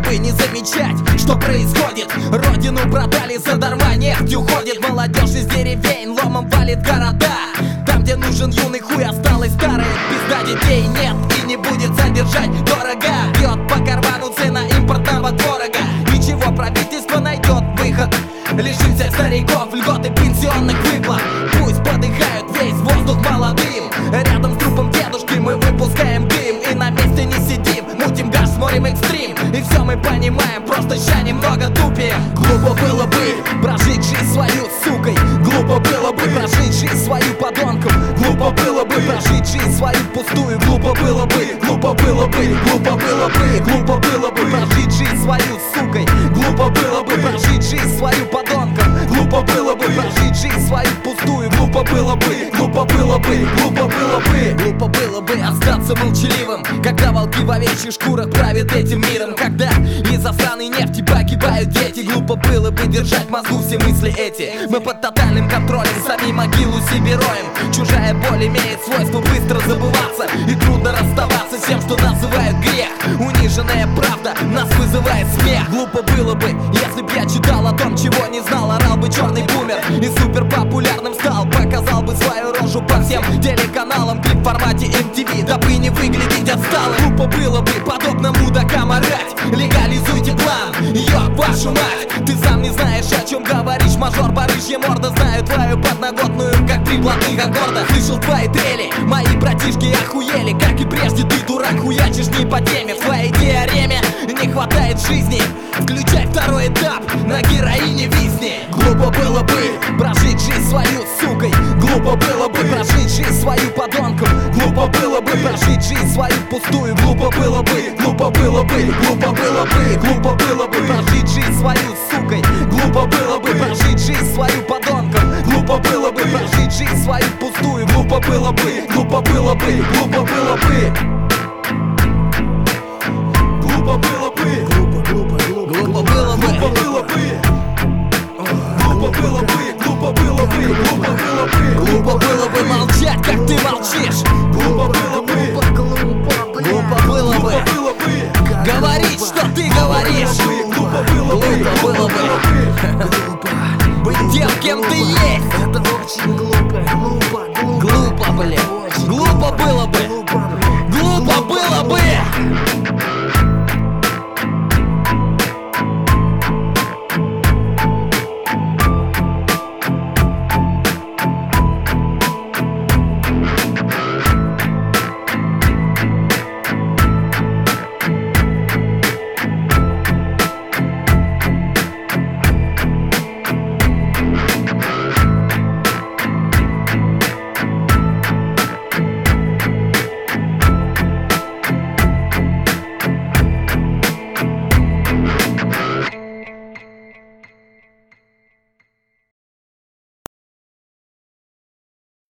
бы не замечать, что происходит. Родину продали, задарма нефть уходит. Молодежь из деревень ломом валит города. Там, где нужен юный хуй, осталось старое. Пизда, детей нет и не будет содержать дорого. Бьет по карману цена импортного творога. Ничего, правительство найдет выход. Лишим всех стариков льготы пенсионных выплат. Пусть подыхают весь воздух молодым. Рядом с трупом дедушки мы выпускаем дым. И на месте не сидим, мутим газ, смотрим экстрим. И все мы понимаем, просто ща немного тупее. Глупо было бы прожить жизнь свою сукой. Глупо было бы прожить жизнь свою подонком. Глупо было бы прожить жизнь свою пустую. Глупо было бы, глупо было бы, глупо было бы, глупо было бы прожить жизнь свою сукой. Глупо было бы прожить жизнь свою подонком. Глупо было бы прожить жизнь свою пустую. Глупо было бы, глупо было бы, глупо было бы. Глупо было бы остаться молчаливым, когда волки в овечьих шкурах правят этим миром. Когда из-за сраной нефти погибают дети. Глупо было бы держать в мозгу все мысли эти. Мы под тотальным контролем, сами могилу себе роем. Чужая боль имеет свойство быстро забываться. И трудно расставаться с тем, что называют грех. Униженная правда нас вызывает смех. Глупо было бы, если б я читал о том, чего не знал. Орал бы черный бумер и супер популярным стал. Показал бы свою рожу по всем телеканалам. Клип в формате MTV, дабы не выглядеть отсталым. Глупо было бы подобно мудакам орать: легализуйте план, ёб вашу мать. Ты сам не знаешь, о чем говоришь, мажор. Барыжья морда, знаю твою подноготную, как три блатных аккорда. Слышал твои трели, мои братишки охуели. Как и прежде, ты дурак, хуячишь не по теме. В твоей теореме не хватает жизни. Включай второй этап, на героине висни. Глупо было бы прожить жизнь свою сукой. Глупо было бы прожить жизнь свою подонком. Глупо было бы прожить жизнь свою пустую. Глупо было бы, глупо было бы, глупо было бы, глупо было бы прожить жизнь свою сукой. Глупо было бы прожить жизнь свою подонком. Глупо было бы прожить жизнь свою пустую. Глупо было бы, глупо было бы, глупо было бы.